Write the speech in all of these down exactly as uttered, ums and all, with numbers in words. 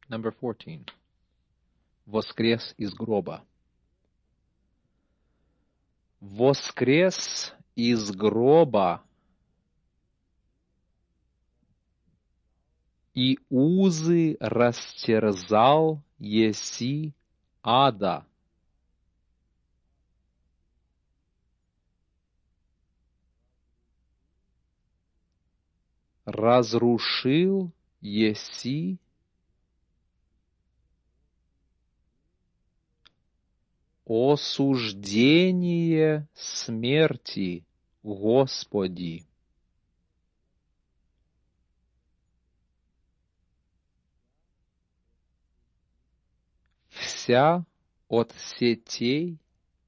Number fourteen. Воскрес из гроба. Воскрес из гроба, и узы растерзал еси ада. Разрушил еси осуждение смерти, Господи. Вся от сетей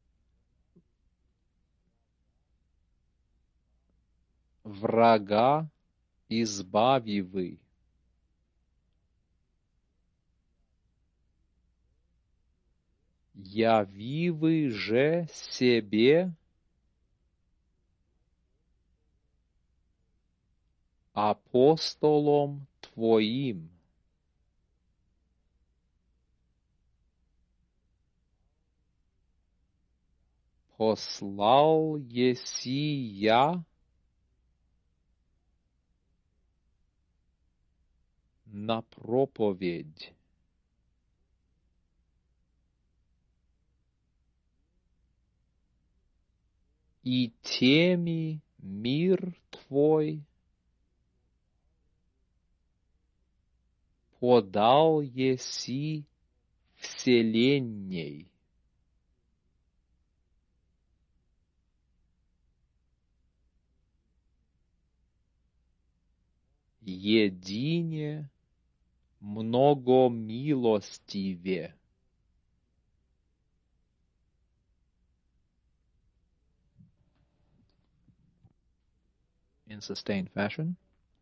врага избавивы. Явивы же себе апостолом Твоим. Послал еси я на проповедь. И теми мир Твой подал еси вселенней. Едине многомилостиве. In sustained fashion.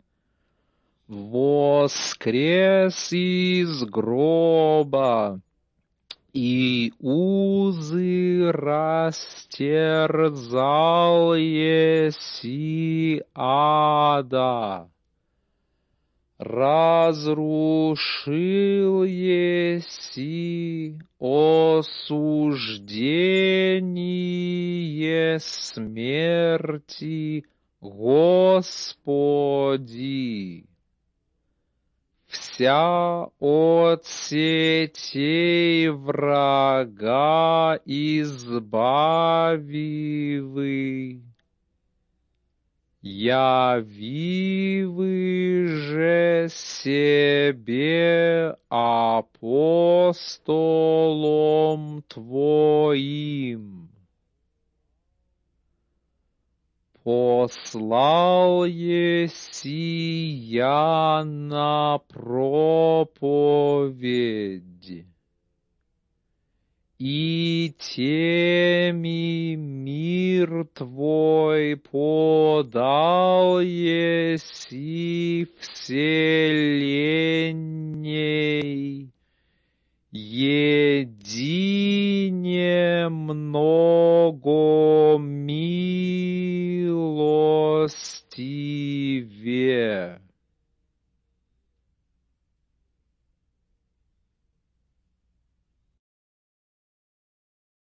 Воскрес из гроба, и узы растерзал еси ада. Разрушил еси осуждение смерти, Господи. Вся от сетей врага избавивы. Явивы же себе апостолом Твоим. Послал еси я на проповедь, и теми мир Твой подал еси вселенней. Едине многомилостиве.